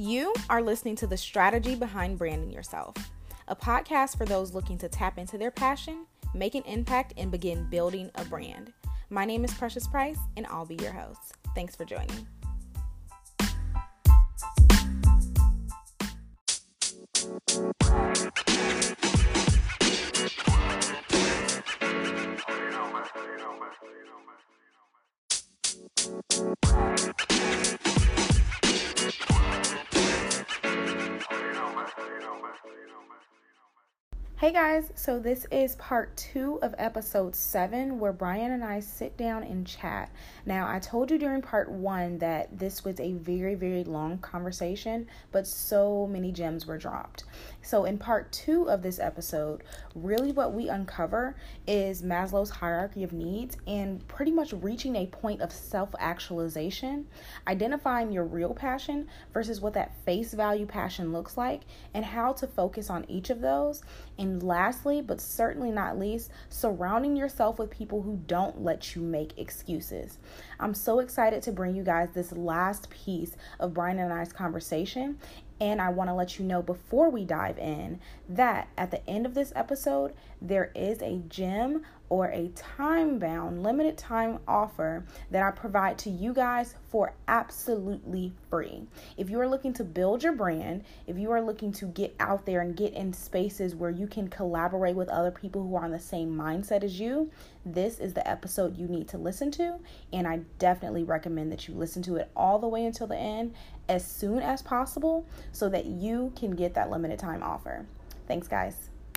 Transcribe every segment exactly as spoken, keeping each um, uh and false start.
You are listening to The Strategy Behind Branding Yourself, a podcast for those looking to tap into their passion, make an impact, and begin building a brand. My name is Precious Price, and I'll be your host. Thanks for joining. Hey guys, so this is part two of episode seven where Brian and I sit down and chat. Now, I told you during part one that this was a very, very long conversation, but so many gems were dropped. So in part two of this episode, really what we uncover is Maslow's hierarchy of needs and pretty much reaching a point of self-actualization, identifying your real passion versus what that face value passion looks like, and how to focus on each of those. And lastly, but certainly not least, surrounding yourself with people who don't let you make excuses. I'm so excited to bring you guys this last piece of Brian and I's conversation. And I want to let you know before we dive in that at the end of this episode, there is a gem or a time-bound, limited time offer that I provide to you guys for absolutely free. If you are looking to build your brand, if you are looking to get out there and get in spaces where you can collaborate with other people who are on the same mindset as you, this is the episode you need to listen to. And I definitely recommend that you listen to it all the way until the end as soon as possible so that you can get that limited time offer. Thanks, guys.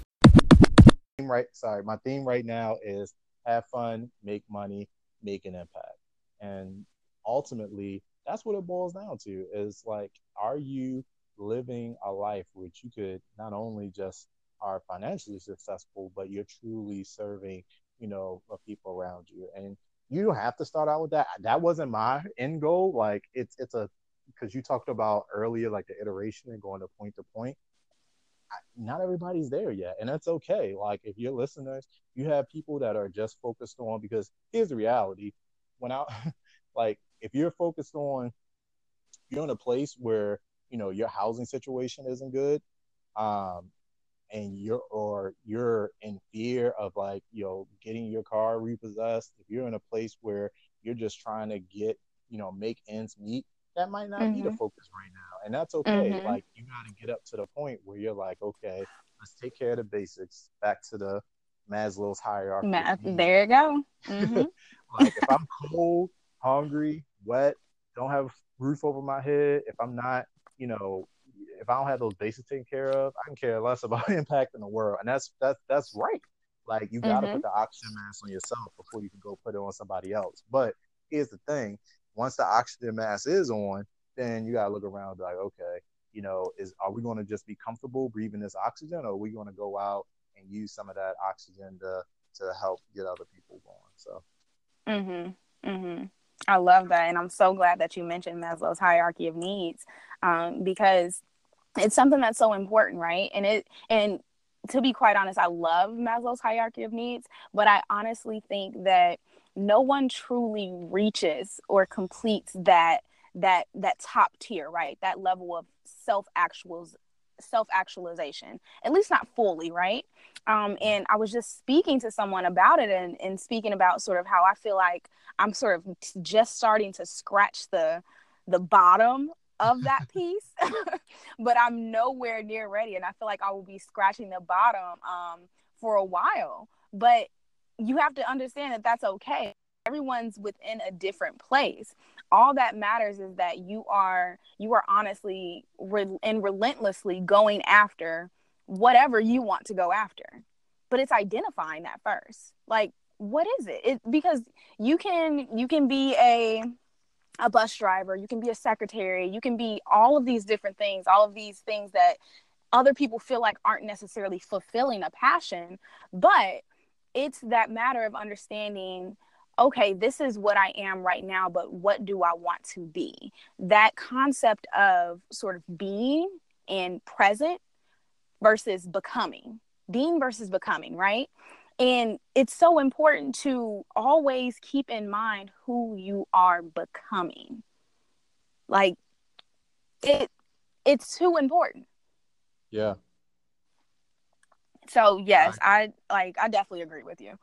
Right, sorry, my theme right now is have fun, make money, make an impact. And ultimately, that's what it boils down to is like, are you living a life which you could not only just are financially successful, but you're truly serving, you know, the people around you. And you don't have to start out with that. That wasn't my end goal. Like it's, it's a, because you talked about earlier, like the iteration and going to point to point. Not everybody's there yet, and that's okay. Like if you're listeners, you have people that are just focused on, because here's the reality. When I like if you're focused on, you're in a place where you know your housing situation isn't good, um and you're or you're in fear of like you know getting your car repossessed, if you're in a place where you're just trying to get you know make ends meet, that might not mm-hmm. be the focus right now. And that's okay. Mm-hmm. Like you got to get up to the point where you're like, okay, let's take care of the basics. Back to the Maslow's hierarchy. Math, there you go. Mm-hmm. Like if I'm cold, hungry, wet, don't have a roof over my head, if I'm not, you know, if I don't have those basics taken care of, I can care less about impacting the world. And that's that's that's right. Like you got to mm-hmm. put the oxygen mask on yourself before you can go put it on somebody else. But here's the thing. Once the oxygen mask is on, then you gotta look around and be like, okay, you know, is are we going to just be comfortable breathing this oxygen, or are we going to go out and use some of that oxygen to to help get other people going? So, mm-hmm, mm-hmm. I love that, and I'm so glad that you mentioned Maslow's hierarchy of needs, um, because it's something that's so important, right? And it and to be quite honest, I love Maslow's hierarchy of needs, but I honestly think that no one truly reaches or completes that that that top tier, right? That level of self-actual self-actualization, at least not fully, right? Um, and I was just speaking to someone about it and, and speaking about sort of how I feel like I'm sort of just starting to scratch the the bottom of that piece, but I'm nowhere near ready. And I feel like I will be scratching the bottom um, for a while. But you have to understand that that's okay. Everyone's within a different place. All that matters is that you are you are honestly re- and relentlessly going after whatever you want to go after. But it's identifying that first. Like, what is it? It because you can you can be a a bus driver, you can be a secretary, you can be all of these different things, all of these things that other people feel like aren't necessarily fulfilling a passion, but it's that matter of understanding, okay, this is what I am right now, but what do I want to be? That concept of sort of being and present versus becoming, being versus becoming, right? And it's so important to always keep in mind who you are becoming. Like it, it's too important. Yeah. So yes, I, I like I definitely agree with you.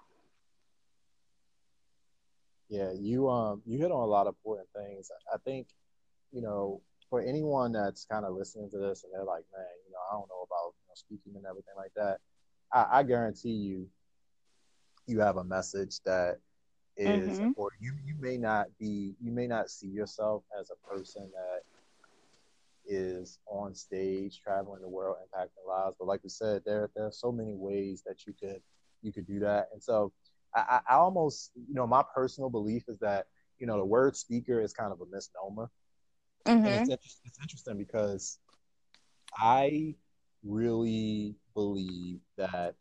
yeah, you um you hit on a lot of important things. I think, you know, for anyone that's kind of listening to this and they're like, man, you know, I don't know about, you know, speaking and everything like that. I, I guarantee you, you have a message that is, Mhm. or you you may not be, you may not see yourself as a person that is on stage traveling the world impacting lives, but like we said, there there are so many ways that you could you could do that. And so I, I almost, you know, my personal belief is that, you know, the word speaker is kind of a misnomer. And it's Mhm. it's interesting because I really believe that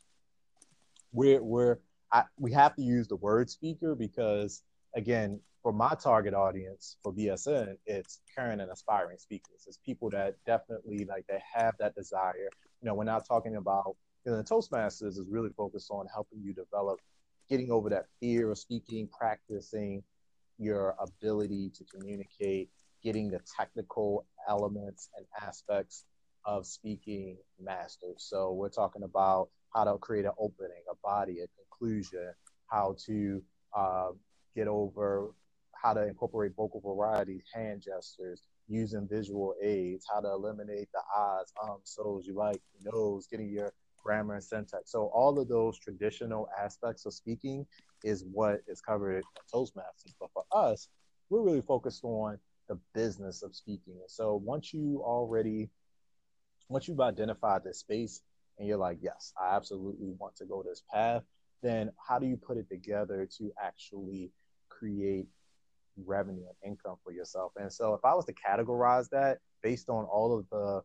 we're we're I, we have to use the word speaker because, again, for my target audience for B S N, it's current and aspiring speakers. It's people that definitely, like, they have that desire. You know, we're not talking about, you know, the Toastmasters is really focused on helping you develop, getting over that fear of speaking, practicing your ability to communicate, getting the technical elements and aspects of speaking mastered. So we're talking about how to create an opening, a body, a conclusion, how to uh, get over, how to incorporate vocal varieties, hand gestures, using visual aids, how to eliminate the ahs, ums, so's, you like, knows, getting your grammar and syntax. So all of those traditional aspects of speaking is what is covered in Toastmasters. But for us, we're really focused on the business of speaking. And so once you already, once you've identified this space and you're like, yes, I absolutely want to go this path, then how do you put it together to actually create revenue and income for yourself? And so if I was to categorize that based on all of the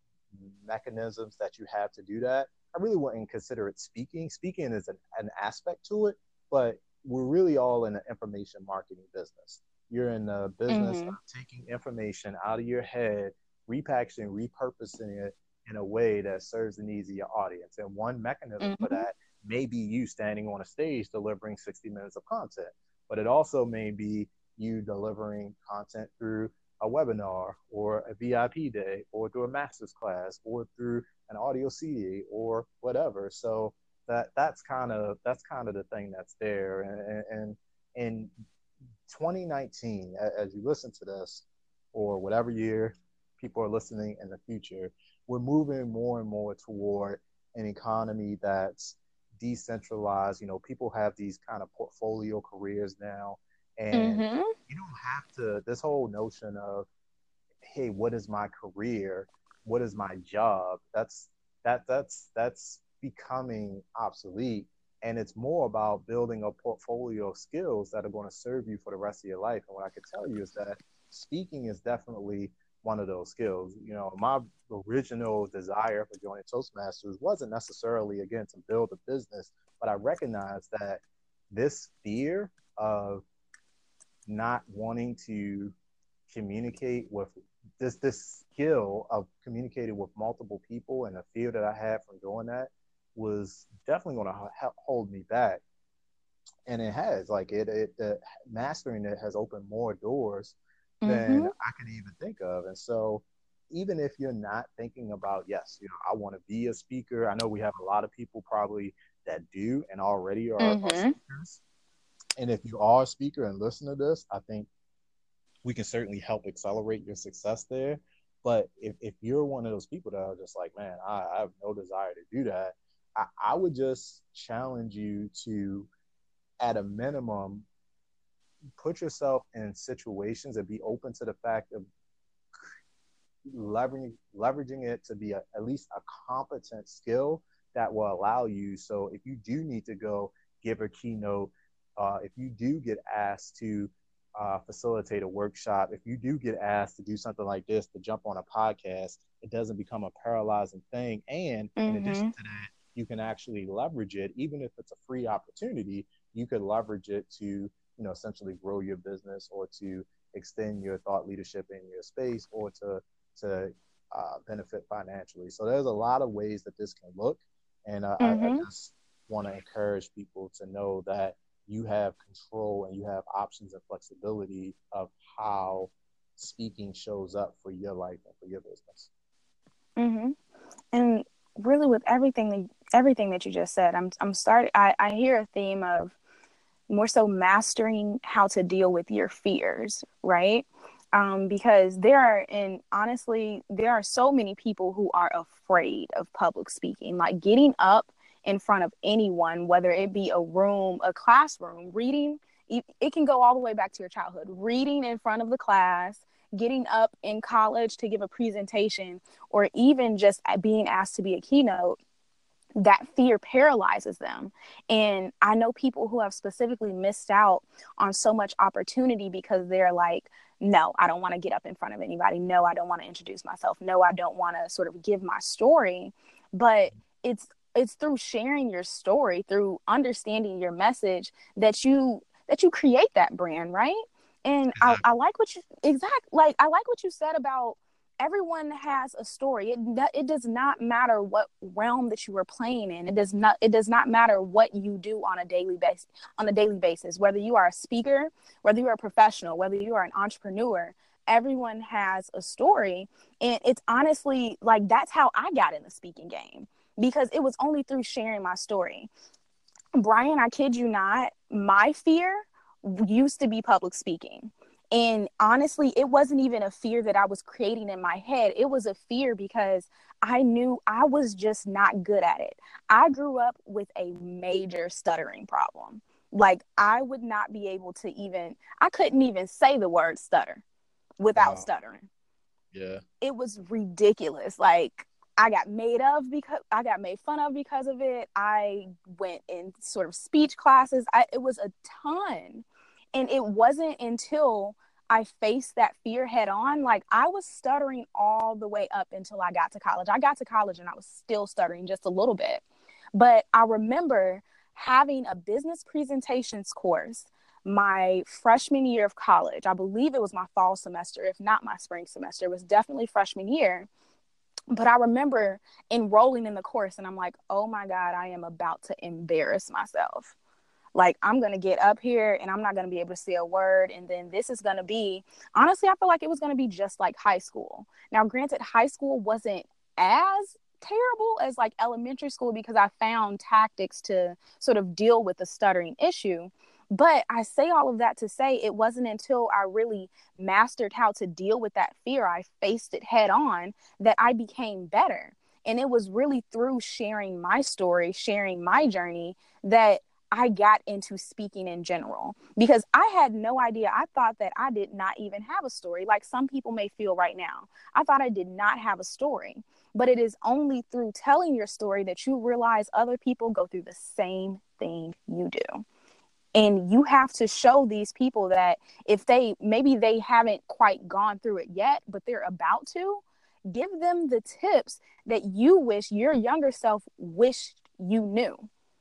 mechanisms that you have to do that, I really wouldn't consider it speaking. Speaking is an, an aspect to it, but we're really all in the information marketing business. You're in the business of Mhm. taking information out of your head, repackaging, repurposing it in a way that serves the needs of your audience. And one mechanism for Mhm. that may be you standing on a stage delivering sixty minutes of content, but it also may be you delivering content through a webinar or a V I P day or through a master's class or through an audio C D or whatever. So that that's kind of that's kind of the thing that's there. And and in twenty nineteen, as you listen to this, or whatever year people are listening in the future, we're moving more and more toward an economy that's decentralized. You know, people have these kind of portfolio careers now, and Mhm. you don't have to, this whole notion of, hey, what is my career, what is my job, that's that that's that's becoming obsolete. And it's more about building a portfolio of skills that are going to serve you for the rest of your life. And what I could tell you is that speaking is definitely one of those skills. You know, my original desire for joining Toastmasters wasn't necessarily, again, to build a business, but I recognized that this fear of not wanting to communicate with, this this skill of communicating with multiple people, and the fear that I had from doing that was definitely going to ha- hold me back. And it has, like, it, it uh, mastering it has opened more doors than Mhm. I could even think of. And so even if you're not thinking about, yes, you know, I want to be a speaker, I know we have a lot of people probably that do and already are, are Mhm. speakers. And if you are a speaker and listen to this, I think we can certainly help accelerate your success there. But if, if you're one of those people that are just like, man, I, I have no desire to do that, I, I would just challenge you to, at a minimum, put yourself in situations and be open to the fact of leveraging leveraging it to be a, at least a competent skill that will allow you. So if you do need to go give a keynote, uh, if you do get asked to uh, facilitate a workshop, if you do get asked to do something like this, to jump on a podcast, it doesn't become a paralyzing thing. And in addition Mhm. to that, you can actually leverage it, even if it's a free opportunity. You could leverage it to, you know, essentially grow your business, or to extend your thought leadership in your space, or to to uh, benefit financially. So there's a lot of ways that this can look, and uh, I, I Mhm. just want to encourage people to know that you have control and you have options and flexibility of how speaking shows up for your life and for your business. Mm-hmm. And really, with everything that everything that you just said, I'm I'm starting. I I hear a theme of more so mastering how to deal with your fears, right? Um, because there are, and honestly, there are so many people who are afraid of public speaking, like getting up in front of anyone, whether it be a room, a classroom, reading. It, it can go all the way back to your childhood, reading in front of the class, getting up in college to give a presentation, or even just being asked to be a keynote. That fear paralyzes them. And I know people who have specifically missed out on so much opportunity because they're like, no, I don't want to get up in front of anybody. No, I don't want to introduce myself. No, I don't want to sort of give my story. But it's it's through sharing your story, through understanding your message, that you that you create that brand, right? And I, I like what you exact like I like what you said about everyone has a story. It it does not matter what realm that you are playing in. It does not it does not matter what you do on a daily basis on a daily basis. Whether you are a speaker, whether you are a professional, whether you are an entrepreneur, everyone has a story. And it's honestly like that's how I got in the speaking game, because it was only through sharing my story. Brian, I kid you not, my fear used to be public speaking. And honestly, it wasn't even a fear that I was creating in my head. It was a fear because I knew I was just not good at it. I grew up with a major stuttering problem. Like, I would not be able to even, I couldn't even say the word stutter without Wow. stuttering. Yeah. It was ridiculous. Like, I got made of because I got made fun of because of it. I went in sort of speech classes. I, it was a ton. And it wasn't until I faced that fear head on. Like, I was stuttering all the way up until I got to college. I got to college and I was still stuttering just a little bit. But I remember having a business presentations course my freshman year of college. I believe it was my fall semester, if not my spring semester. It was definitely freshman year. But I remember enrolling in the course and I'm like, oh my God, I am about to embarrass myself. Like, I'm going to get up here and I'm not going to be able to say a word. And then this is going to be, honestly, I feel like it was going to be just like high school. Now, granted, high school wasn't as terrible as like elementary school because I found tactics to sort of deal with the stuttering issue. But I say all of that to say it wasn't until I really mastered how to deal with that fear, I faced it head on, that I became better. And it was really through sharing my story, sharing my journey, that I got into speaking in general, because I had no idea. I thought that I did not even have a story, like some people may feel right now. I thought I did not have a story, but it is only through telling your story that you realize other people go through the same thing you do. And you have to show these people that if they, maybe they haven't quite gone through it yet, but they're about to, give them the tips that you wish your younger self wished you knew.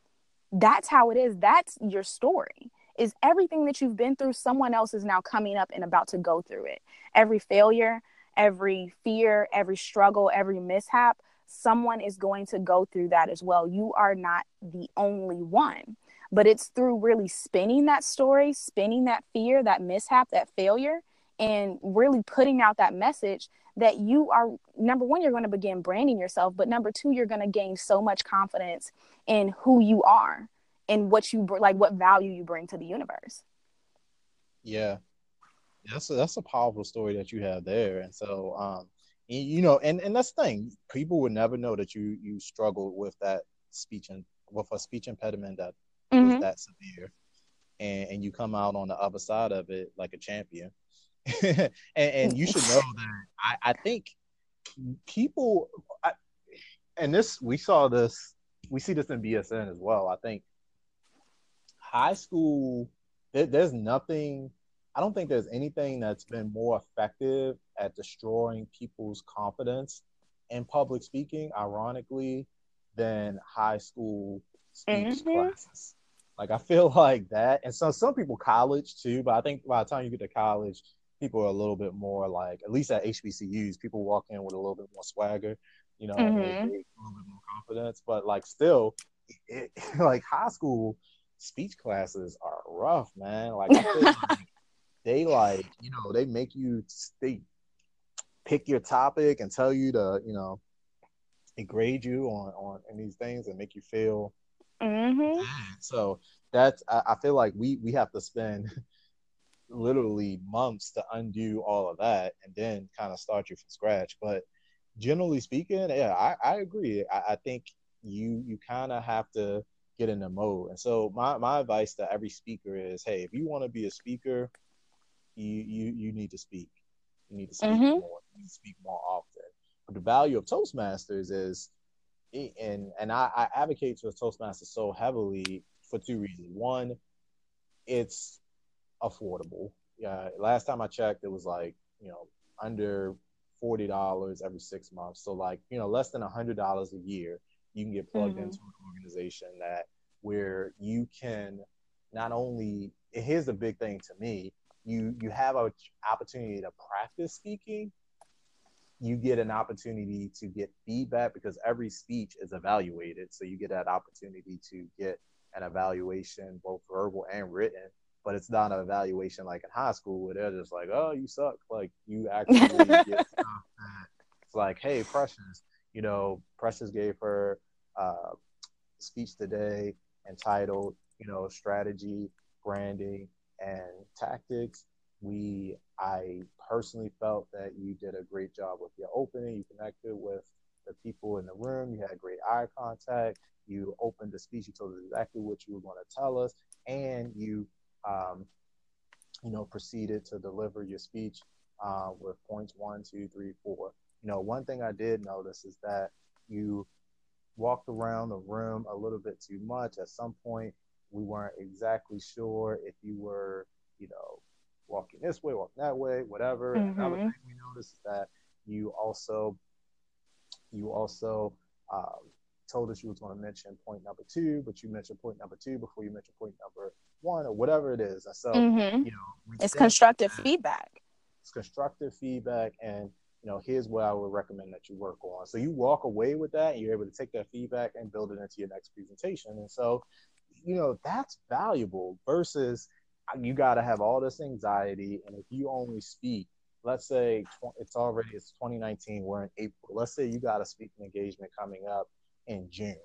That's how it is. That's your story. Is everything that you've been through, someone else is now coming up and about to go through it. Every failure, every fear, every struggle, every mishap, someone is going to go through that as well. You are not the only one. But it's through really spinning that story, spinning that fear, that mishap, that failure, and really putting out that message that you are, number one, you're going to begin branding yourself, but number two, you're going to gain so much confidence in who you are and what you, like what value you bring to the universe. Yeah. That's a, that's a powerful story that you have there. And so, um, you, you know, and, and that's the thing, people would never know that you, you struggled with that speech and with a speech impediment that mm-hmm. was that severe. And, and you come out on the other side of it like a champion. and, and you should know that I, I think people, I, and this, we saw this, we see this in B S N as well. I think high school, there, there's nothing, I don't think there's anything that's been more effective at destroying people's confidence in public speaking, ironically, than high school speech mm-hmm. classes. Like, I feel like that, and so some people college too, but I think by the time you get to college, people are a little bit more like, at least at H B C Us, people walk in with a little bit more swagger, you know, mm-hmm. and they, they a little bit more confidence. But like, still, it, like high school speech classes are rough, man. Like, I feel like they like, you know, they make you they pick your topic and tell you to, you know, it grade you on on in these things and make you feel Mm-hmm. bad. So that's I, I feel like we we have to spend literally months to undo all of that and then kind of start you from scratch. But generally speaking, yeah, I, I agree. I, I think you you kind of have to get in the mode. And so my, my advice to every speaker is, hey, if you want to be a speaker, you you you need to speak. You need to speak Mm-hmm. more. You need to speak more often. But the value of Toastmasters is, and and I, I advocate for Toastmasters so heavily for two reasons. One, it's affordable. Yeah, last time I checked, it was like, you know, under forty dollars every six months. So like, you know, less than a hundred dollars a year, you can get plugged Mm-hmm. into an organization that where you can not only, here's the big thing to me, you you have an opportunity to practice speaking. You get an opportunity to get feedback because every speech is evaluated. So you get that opportunity to get an evaluation, both verbal and written. But it's not an evaluation like in high school where they're just like, "Oh, you suck." Like you actually get stuff that it's like, "Hey, Precious, you know, Precious gave her uh, speech today entitled, you know, strategy, branding, and tactics. We, I personally felt that you did a great job with your opening. You connected with the people in the room. You had great eye contact. You opened the speech. You told us exactly what you were going to tell us, and you, um, you know, proceeded to deliver your speech uh, with points one, two, three, four. You know, one thing I did notice is that you walked around the room a little bit too much. At some point, we weren't exactly sure if you were, you know, walking this way, walking that way, whatever. Another Mm-hmm. thing we noticed is that you also you also um, told us you was going to mention point number two, but you mentioned point number two before you mentioned point number one or whatever it is. And so, Mm-hmm. you know, we It's think constructive feedback. it's constructive feedback, and you know here's what I would recommend that you work on. So you walk away with that and you're able to take that feedback and build it into your next presentation. And so you know that's valuable versus you got to have all this anxiety, and if you only speak, let's say it's already it's twenty nineteen, we're in April, let's say you got a speaking engagement coming up in June,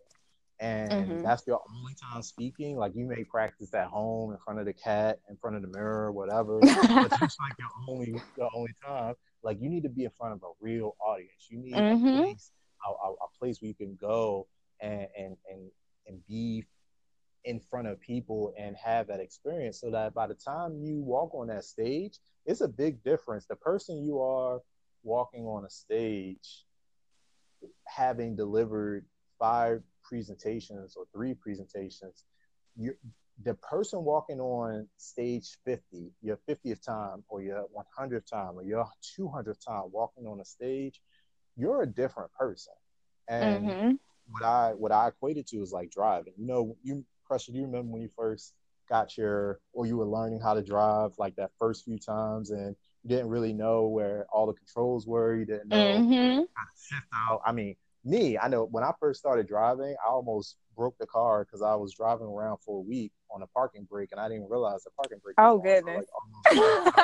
and Mm-hmm. that's your only time speaking. Like you may practice at home in front of the cat, in front of the mirror, whatever, but just like your only your only time, like you need to be in front of a real audience. You need a Mm-hmm. place, a, a, a place where you can go and and and and be in front of people and have that experience, so that by the time you walk on that stage, it's a big difference. The person you are walking on a stage having delivered five presentations or three presentations, you the person walking on stage fifty, your fiftieth time or your one hundredth time or your two hundredth time walking on a stage, you're a different person. And Mm-hmm. what I what I equated to is like driving. You know, you Pressure, do you remember when you first got your or you were learning how to drive like that first few times and you didn't really know where all the controls were, you didn't know Mm-hmm. how to shift out. I mean, me, I know when I first started driving, I almost broke the car because I was driving around for a week on a parking brake and I didn't realize the parking brake was Oh on. So I goodness. like almost flipped out.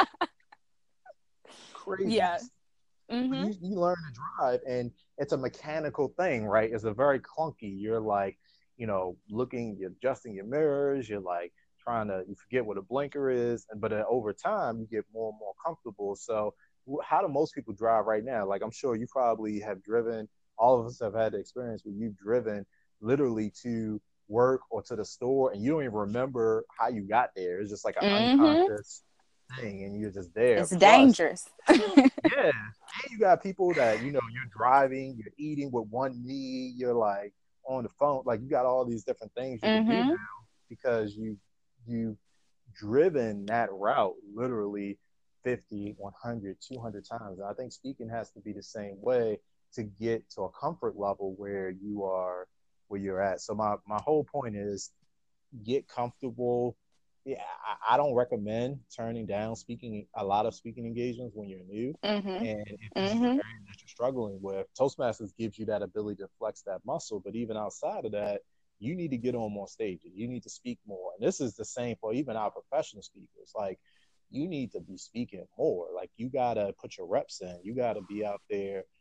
Crazy. Yeah. Mm-hmm. You, you learn to drive and it's a mechanical thing, right? It's a very clunky. You're like, you know, looking, you're adjusting your mirrors, you're like trying to, you forget what a blinker is. But uh, over time, you get more and more comfortable. So, how do most people drive right now? Like, I'm sure you probably have driven, all of us have had the experience where you've driven literally to work or to the store and you don't even remember how you got there. It's just like an Mm-hmm. unconscious thing and you're just there. It's Plus, dangerous. yeah. And you got people that, you know, you're driving, you're eating with one knee, you're like on the phone. Like you got all these different things you could do Mm-hmm. now because you you've driven that route literally fifty, one hundred, two hundred times. And I think speaking has to be the same way to get to a comfort level where you are where you're at. So my my whole point is get comfortable. Yeah, I, I don't recommend turning down speaking a lot of speaking engagements when you're new. Mm-hmm. And if this is an Mm-hmm. area that you're struggling with, Toastmasters gives you that ability to flex that muscle. But even outside of that, you need to get on more stages. You need to speak more. And this is the same for even our professional speakers. Like, you need to be speaking more. Like, you got to put your reps in. You got to be out there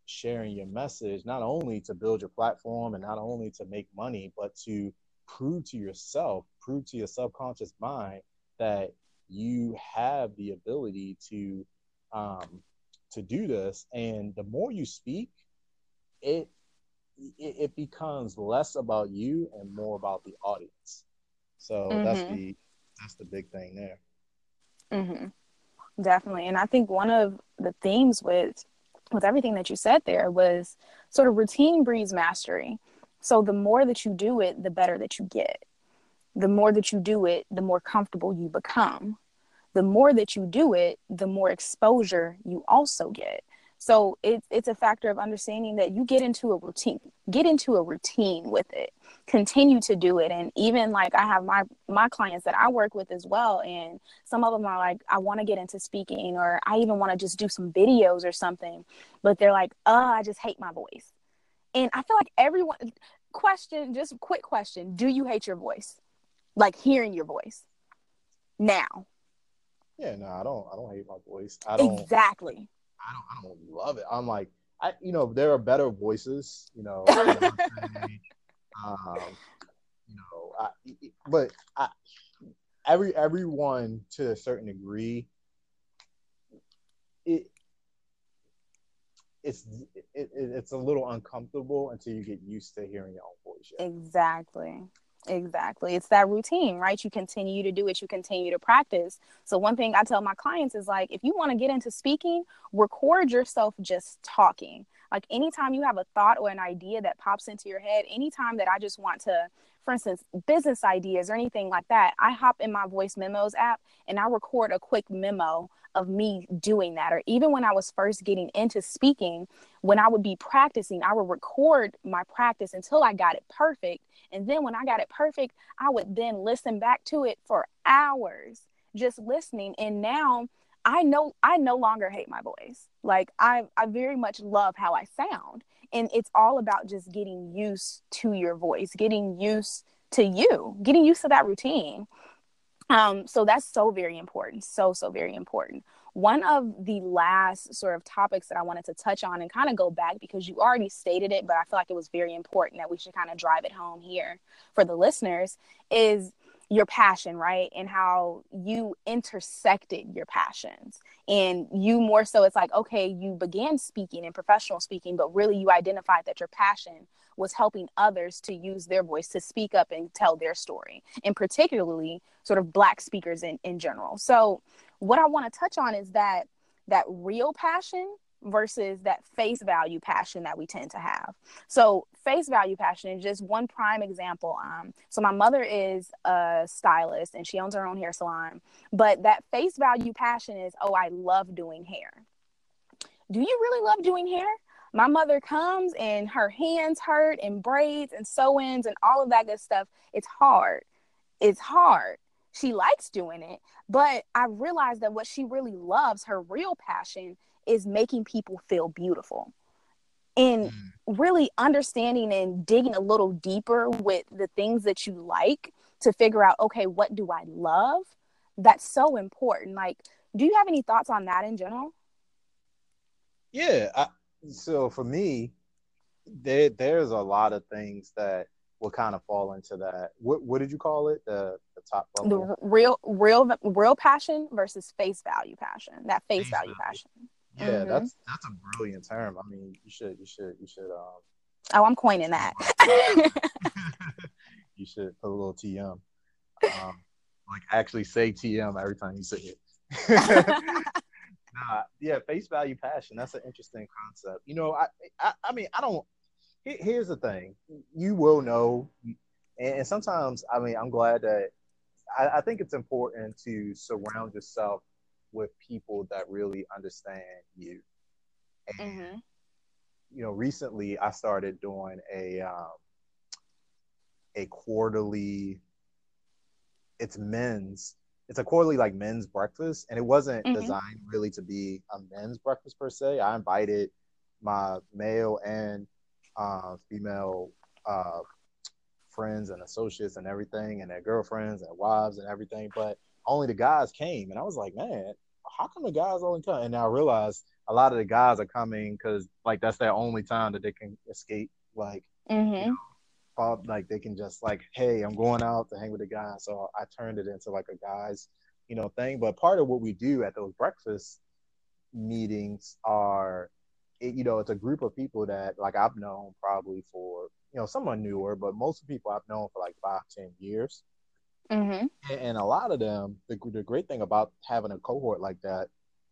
sharing your message, not only to build your platform and not only to make money, but to prove to yourself, prove to your subconscious mind that you have the ability to um, to do this. And the more you speak, it it, it becomes less about you and more about the audience. So that's Mm-hmm. the that's the big thing there. Mm-hmm. Definitely. And I think one of the themes with with everything that you said there was sort of routine breeds mastery. So the more that you do it, the better that you get. The more that you do it, the more comfortable you become. The more that you do it, the more exposure you also get. So it's it's a factor of understanding that you get into a routine, get into a routine with it, continue to do it. And even like I have my my clients that I work with as well, and some of them are like, I want to get into speaking, or I even want to just do some videos or something, but they're like, oh, I just hate my voice. And I feel like everyone, question, just quick question, do you hate your voice? Like hearing your voice now? Yeah, no, I don't I don't hate my voice. I don't Exactly. I don't I don't love it. I'm like I you know, there are better voices, you know, Beyonce, um, you know, I, but I, every everyone to a certain degree, it it's it, it, it's a little uncomfortable until you get used to hearing your own voice. Yeah. Exactly. Exactly. It's that routine, right? You continue to do it, you continue to practice. So one thing I tell my clients is like, if you want to get into speaking, record yourself just talking. Like anytime you have a thought or an idea that pops into your head, anytime that I just want to, for instance, business ideas or anything like that, I hop in my voice memos app and I record a quick memo of me doing that. Or even when I was first getting into speaking, when I would be practicing, I would record my practice until I got it perfect. And then when I got it perfect, I would then listen back to it for hours, just listening. And now I know I no longer hate my voice. Like I, I very much love how I sound. And it's all about just getting used to your voice, getting used to you, getting used to that routine. Um, so that's so very important. So, so very important. One of the last sort of topics that I wanted to touch on and kind of go back, because you already stated it, but I feel like it was very important that we should kind of drive it home here for the listeners, is your passion, right? And how you intersected your passions. And you more so, it's like, okay, you began speaking and professional speaking, but really you identified that your passion was helping others to use their voice to speak up and tell their story, and particularly sort of Black speakers in, in general. So what I want to touch on is that that real passion versus that face value passion that we tend to have. So face value passion is just one prime example. Um, so my mother is a stylist and she owns her own hair salon, but that face value passion is, oh, I love doing hair. Do you really love doing hair? My mother comes and her hands hurt and braids and sew-ins and all of that good stuff. It's hard. It's hard. She likes doing it, but I realized that what she really loves, her real passion, is making people feel beautiful. And really understanding and digging a little deeper with the things that you like to figure out, okay, what do I love? That's so important. Like, do you have any thoughts on that in general? Yeah. I, so for me, there there's a lot of things that will kind of fall into that. What what did you call it? The the top level. The real, real, real passion versus face value passion. That face Face value value. passion. Yeah, Mm-hmm. that's that's a brilliant term. I mean, you should you should you should um Oh, I'm coining that. you should put a little T M. Um, like actually say T M every time you say it. Nah, yeah, face value passion. That's an interesting concept. You know, I I, I mean, I don't. Here's the thing. You will know, and sometimes, I mean, I'm glad that I, I think it's important to surround yourself with people that really understand you. And Mm-hmm. you know, recently I started doing a um, a quarterly. It's men's. It's a quarterly like men's breakfast, and it wasn't Mm-hmm. designed really to be a men's breakfast per se. I invited my male and uh, female uh, friends and associates and everything, and their girlfriends and wives and everything, but only the guys came, and I was like, man, how come the guys only come? And I realized a lot of the guys are coming because like that's their only time that they can escape. Like, you Mm-hmm. know, uh, like they can just like, hey, I'm going out to hang with the guys. So I turned it into like a guys, you know, thing. But part of what we do at those breakfast meetings are, it, you know, it's a group of people that like I've known probably for, you know, someone newer, but most of the people I've known for like five, ten years. Mm-hmm. And, and a lot of them, the, the great thing about having a cohort like that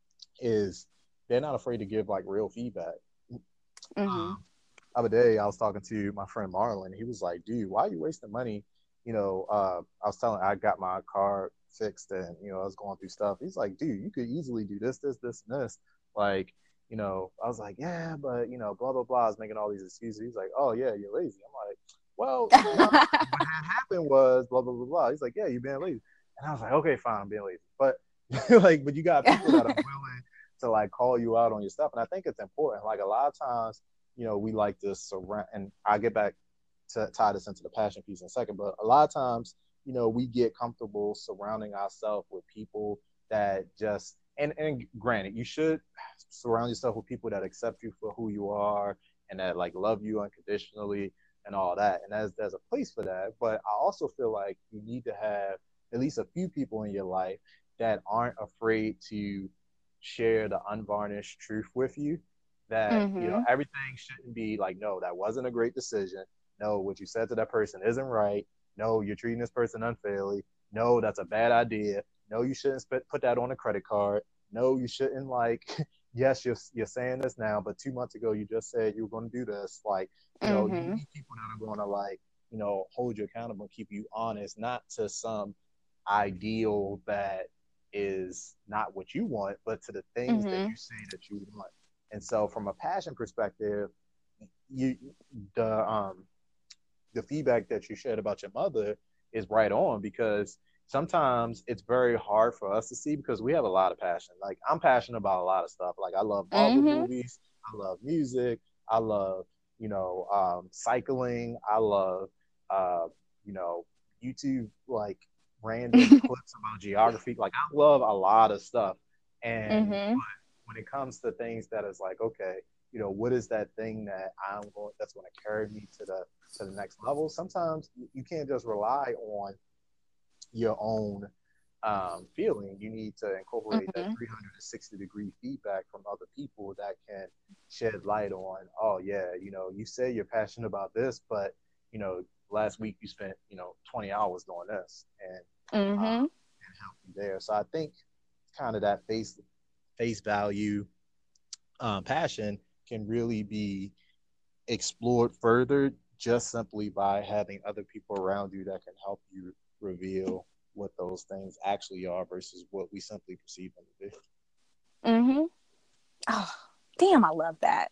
is they're not afraid to give like real feedback. Mm-hmm. Um, other day, I was talking to my friend Marlon. He was like, "Dude, why are you wasting money?" You know, uh, I was telling, I got my car fixed, and you know, I was going through stuff. He's like, "Dude, you could easily do this, this, this, and this." Like, you know, I was like, "Yeah, but you know, blah blah blah." I was making all these excuses. He's like, "Oh yeah, you're lazy." I'm like, "Well, no, what had happened was blah blah blah blah." He's like, "Yeah, you're being lazy," and I was like, "Okay, fine, I'm being lazy," but like, but you got people that are willing to like call you out on your stuff, and I think it's important. Like a lot of times you know, we like to surround, and I'll get back to tie this into the passion piece in a second, but a lot of times, you know, we get comfortable surrounding ourselves with people that just, and, and granted, you should surround yourself with people that accept you for who you are and that like love you unconditionally and all that. And there's, there's a place for that. But I also feel like you need to have at least a few people in your life that aren't afraid to share the unvarnished truth with you that you know Mm-hmm. everything shouldn't be like no that wasn't a great decision, no what you said to that person isn't right, no you're treating this person unfairly, no that's a bad idea, no you shouldn't sp- put that on a credit card, no you shouldn't like yes you're, you're saying this now but two months ago you just said you were going to do this, like you know you Mm-hmm. need people that are going to like you know hold you accountable and keep you honest, not to some ideal that is not what you want but to the things that Mm-hmm. you say that you want. And so, from a passion perspective, you the um the feedback that you shared about your mother is right on because sometimes it's very hard for us to see because we have a lot of passion. Like I'm passionate about a lot of stuff. Like I love Marvel Mm-hmm. movies, I love music, I love you know um, cycling, I love uh, you know YouTube like random clips about geography. Like I love a lot of stuff, and Mm-hmm. when it comes to things that is like, okay, you know, what is that thing that I'm going that's going to carry me to the to the next level? Sometimes you can't just rely on your own um, feeling. You need to incorporate that Mm-hmm. three hundred sixty degree feedback from other people that can shed light on, oh yeah, you know, you say you're passionate about this, but you know, last week you spent, you know, twenty hours doing this and uh, Mm-hmm. and help you there. So I think kind of that face face value um, passion can really be explored further just simply by having other people around you that can help you reveal what those things actually are versus what we simply perceive them to be. Mm-hmm. Oh, damn, I love that.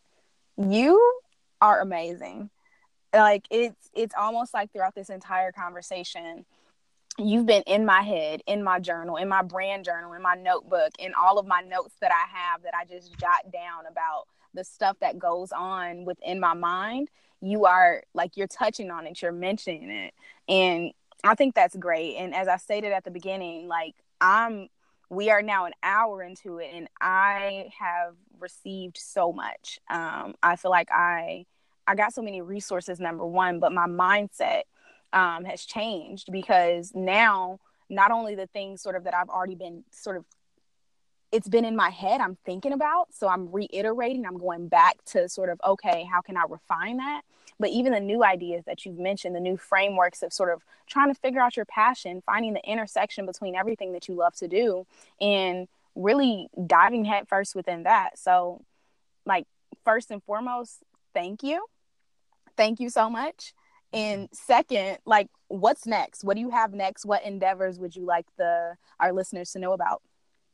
You are amazing. Like it's it's almost like throughout this entire conversation, you've been in my head, in my journal, in my brand journal, in my notebook, in all of my notes that I have that I just jot down about the stuff that goes on within my mind. You are like, you're touching on it, you're mentioning it. And I think that's great. And as I stated at the beginning, like, I'm, we are now an hour into it and I have received so much. Um, I feel like I, I got so many resources, number one, but my mindset um, has changed because now not only the things sort of that I've already been sort of, it's been in my head, I'm thinking about, so I'm reiterating, I'm going back to sort of, okay, how can I refine that? But even the new ideas that you've mentioned, the new frameworks of sort of trying to figure out your passion, finding the intersection between everything that you love to do and really diving headfirst within that. So like, first and foremost, thank you. Thank you so much. And second, like, what's next? What do you have next? What endeavors would you like the our listeners to know about?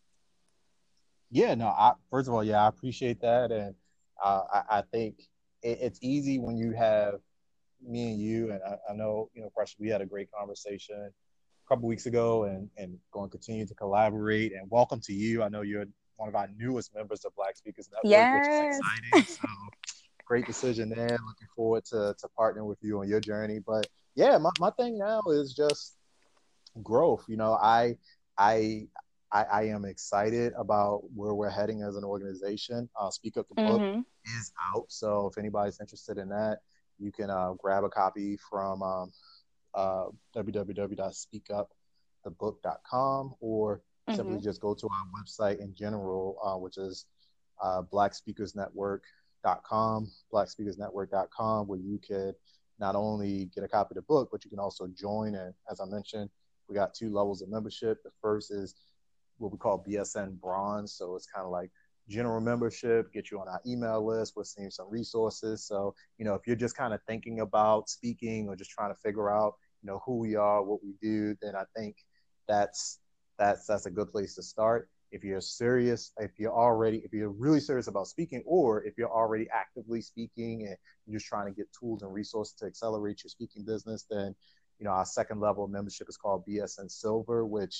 Yeah, no, I, first of all, yeah, I appreciate that. And uh, I, I think it, it's easy when you have me and you, and I, I know, you know, Pressure, we had a great conversation a couple weeks ago and, and going to continue to collaborate. And welcome to you. I know you're one of our newest members of Black Speakers Network, which is Yes. exciting. So great decision there. Looking forward to, to partnering with you on your journey. But yeah, my, my thing now is just growth. You know, I, I, I, I am excited about where we're heading as an organization. Uh, Speak Up the book Mm-hmm. is out, so if anybody's interested in that, you can uh, grab a copy from um, uh, w w w dot speak up the book dot com, or Mm-hmm. simply just go to our website in general, uh, which is uh, black speakers network dot com, black speakers network dot com, where you could not only get a copy of the book, but you can also join. And as I mentioned, we got two levels of membership. The first is what we call B S N Bronze. So it's kind of like general membership, get you on our email list. We're seeing some resources. So, you know, if you're just kind of thinking about speaking or just trying to figure out, you know, who we are, what we do, then I think that's that's that's a good place to start. If you're serious, if you're already, if you're really serious about speaking, or if you're already actively speaking and you're just trying to get tools and resources to accelerate your speaking business, then, you know, our second level of membership is called B S N Silver, which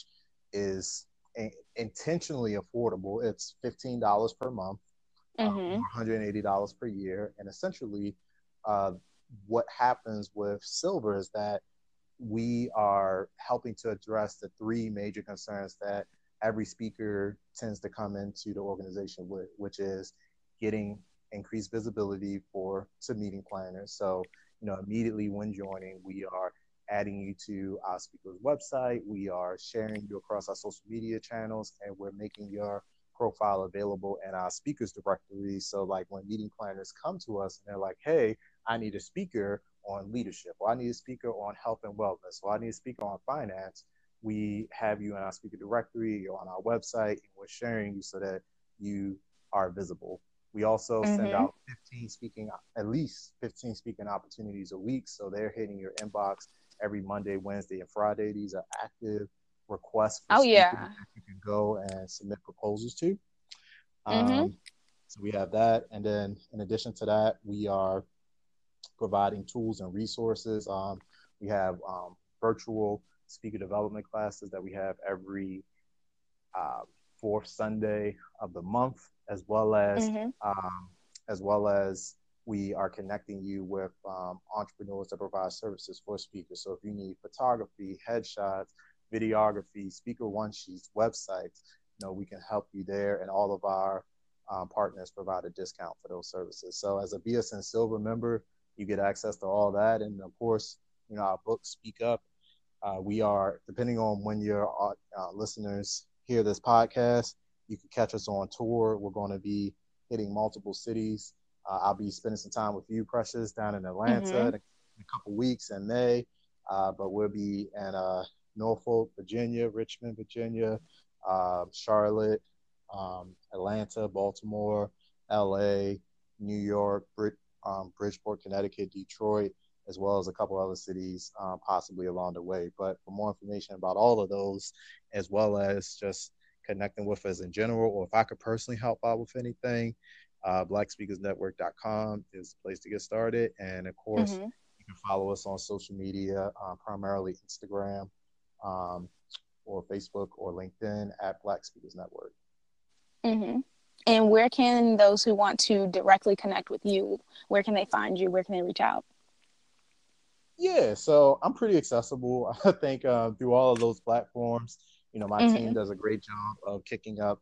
is intentionally affordable. It's fifteen dollars per month, uh, or Mm-hmm. one hundred eighty dollars per year. And essentially, uh, what happens with Silver is that we are helping to address the three major concerns that every speaker tends to come into the organization with, which is getting increased visibility for to meeting planners. So, you know, immediately when joining, we are adding you to our speaker's website. We are sharing you across our social media channels, and we're making your profile available in our speakers directory. So like when meeting planners come to us and they're like, hey, I need a speaker on leadership, or I need a speaker on health and wellness, or I need a speaker on finance, we have you in our speaker directory, you're on our website, and we're sharing you so that you are visible. We also send Mm-hmm. out fifteen speaking, at least fifteen speaking opportunities a week. So they're hitting your inbox every Monday, Wednesday, and Friday. These are active requests for Oh speakers yeah. that you can go and submit proposals to. Mm-hmm. Um, so we have that. And then in addition to that, we are providing tools and resources. Um, we have um, virtual speaker development classes that we have every uh, fourth Sunday of the month, as well as Mm-hmm. um, as well as we are connecting you with um, entrepreneurs that provide services for speakers. So if you need photography, headshots, videography, speaker one sheets, websites, you know, we can help you there, and all of our um, partners provide a discount for those services. So as a B S N Silver member, you get access to all that, and of course, you know, our book Speak Up. Uh, we are, depending on when your uh, uh, listeners hear this podcast, you can catch us on tour. We're going to be hitting multiple cities. Uh, I'll be spending some time with you, Precious, down in Atlanta Mm-hmm. in a, in a couple weeks in May. Uh, but we'll be in uh, Norfolk, Virginia, Richmond, Virginia, uh, Charlotte, um, Atlanta, Baltimore, L A, New York, Brit- um, Bridgeport, Connecticut, Detroit, as well as a couple other cities um, possibly along the way. But for more information about all of those, as well as just connecting with us in general, or if I could personally help out with anything, uh, black speakers network dot com is the place to get started. And of course, Mm-hmm. you can follow us on social media, uh, primarily Instagram, um, or Facebook or LinkedIn at Black Speakers Network. Mm-hmm. And where can those who want to directly connect with you, where can they find you? Where can they reach out? Yeah, so I'm pretty accessible. I think uh, through all of those platforms, you know, my team Mm-hmm. does a great job of kicking up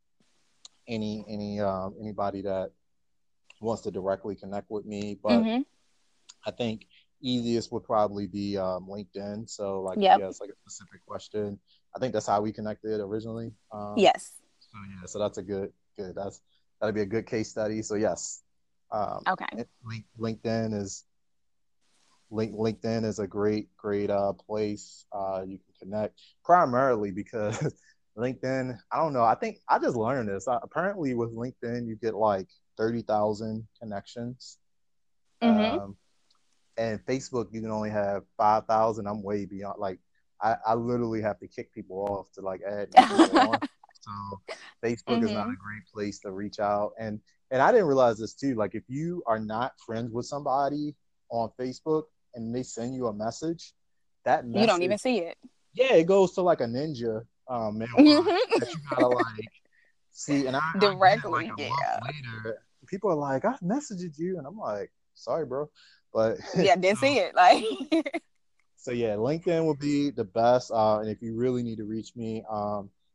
any any um, anybody that wants to directly connect with me. But Mm-hmm. I think easiest would probably be um, LinkedIn. So like if you Yep. have like a specific question, I think that's how we connected originally. Um, Yes. so yeah, so that's a good good. That's that'd be a good case study. So yes, um, Okay. link, LinkedIn is link, LinkedIn is a great great uh, place uh, you can connect primarily because LinkedIn. I don't know. I think I just learned this. Uh, apparently, with LinkedIn, you get like thirty thousand connections. Mm-hmm. Um, and Facebook, you can only have five thousand. I'm way beyond. Like, I, I literally have to kick people off to like add new people on. So Facebook is not Mm-hmm. a great place to reach out. And and I didn't realize this too. Like, if you are not friends with somebody on Facebook and they send you a message, that You don't message, even see it. yeah, it goes to like a ninja um, mailbox that you Mm-hmm. gotta like see. And I, I get it like Directly. a month Yeah. later. People are like, I messaged you, and I'm like, sorry, bro. But Yeah, so didn't see it. Like so yeah, LinkedIn would be the best. Uh, and if you really need to reach me, um,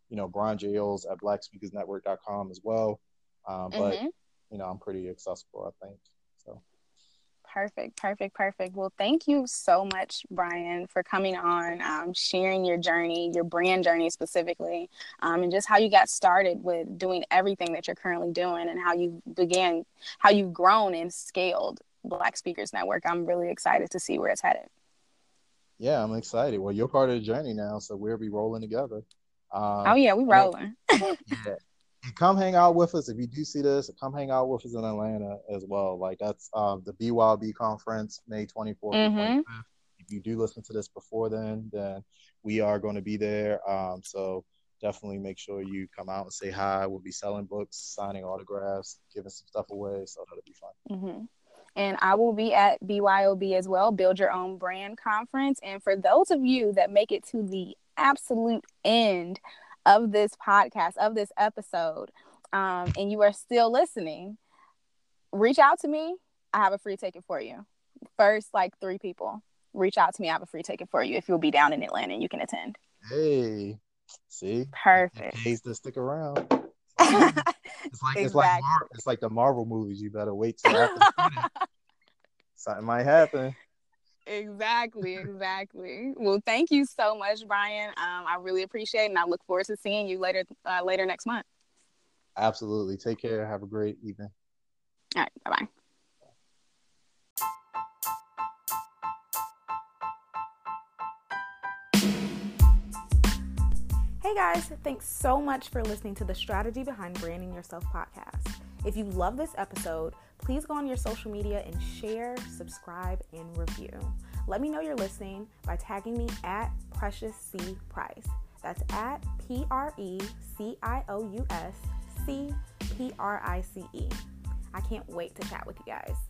you know, Brian J. Oles at black speakers network dot com as well. Um, but, Mm-hmm. you know, I'm pretty accessible, I think. So. Perfect, perfect, perfect. Well, thank you so much, Brian, for coming on, um, sharing your journey, your brand journey specifically, um, and just how you got started with doing everything that you're currently doing and how you began, how you've grown and scaled Black Speakers Network. I'm really excited to see where it's headed. Yeah, I'm excited. Well, you're part of the journey now, so we'll be rolling together. Um, oh, yeah, we rolling. Yeah. And come hang out with us if you do see this. Come hang out with us in Atlanta as well. Like that's uh, the B Y O B conference, May twenty-fourth Mm-hmm. to twenty-fifth. If you do listen to this before then, then we are going to be there. Um, so definitely make sure you come out and say hi. We'll be selling books, signing autographs, giving some stuff away. So that'll be fun. Mm-hmm. And I will be at B Y O B as well, Build Your Own Brand Conference. And for those of you that make it to the absolute end of this podcast, of this episode, um, and you are still listening, reach out to me. I have a free ticket for you. First, like three people, reach out to me. I have a free ticket for you if you'll be down in Atlanta and you can attend. Hey, see? Perfect. It pays to stick around. It's like exactly. it's like Mar- it's like the Marvel movies. You better wait till after the credits. Something might happen. Exactly, exactly. Well, thank you so much, Brian. Um, I really appreciate it, and I look forward to seeing you later uh, later next month. Absolutely. Take care. Have a great evening. All right. Bye-bye. Hey guys, thanks so much for listening to the Strategy Behind Branding Yourself podcast. If you love this episode, please go on your social media and share, subscribe, and review. Let me know you're listening by tagging me at Precious C. Price. That's at P R E C I O U S C P R I C E. I can't wait to chat with you guys.